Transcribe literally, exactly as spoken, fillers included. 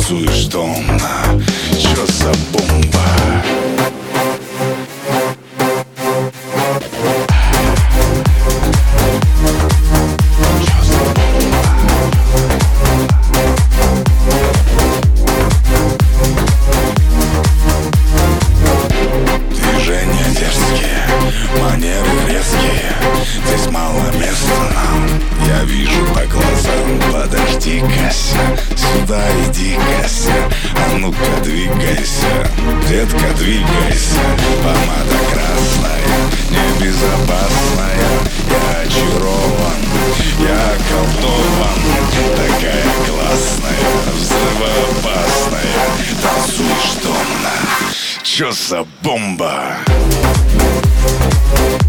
танцуешь томно. Чё за бомба? Манеры резкие, здесь мало места нам. Я вижу по глазам, подожди-кася, сюда иди-кася, а ну-ка двигайся, детка, двигайся. Помада красная, небезопасная, я очарован, я околдован. Такая классная, взрывоопасная, танцуешь томно. Чё за бомба?